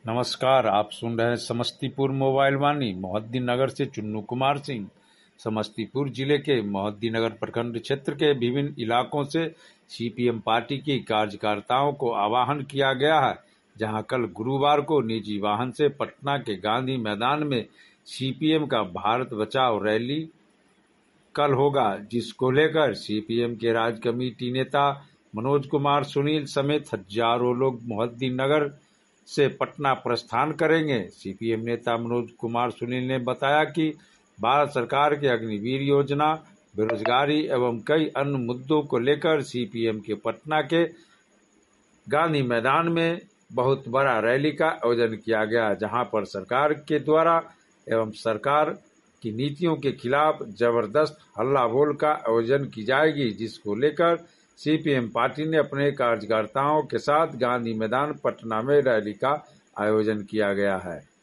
नमस्कार, आप सुन रहे हैं समस्तीपुर मोबाइल वाणी। मोहद्दीनगर से चुन्नू कुमार सिंह। समस्तीपुर जिले के मोहद्दीनगर प्रखंड क्षेत्र के विभिन्न इलाकों से सीपीएम पार्टी की कार्यकर्ताओं को आह्वान किया गया है, जहां कल गुरुवार को निजी वाहन से पटना के गांधी मैदान में सीपीएम का भारत बचाओ रैली कल होगा, जिसको लेकर सीपीएम के राज्य कमेटी नेता मनोज कुमार सुनील समेत हजारों लोग मोहद्दीनगर से पटना प्रस्थान करेंगे। सीपीएम नेता मनोज कुमार सुनील ने बताया कि भारत सरकार की अग्निवीर योजना, बेरोजगारी एवं कई अन्य मुद्दों को लेकर सीपीएम के पटना के गांधी मैदान में बहुत बड़ा रैली का आयोजन किया गया, जहां पर सरकार के द्वारा एवं सरकार की नीतियों के खिलाफ जबरदस्त हल्ला बोल का आयोजन की जाएगी, जिसको लेकर सीपीएम पार्टी ने अपने कार्यकर्ताओं के साथ गांधी मैदान पटना में रैली का आयोजन किया गया है।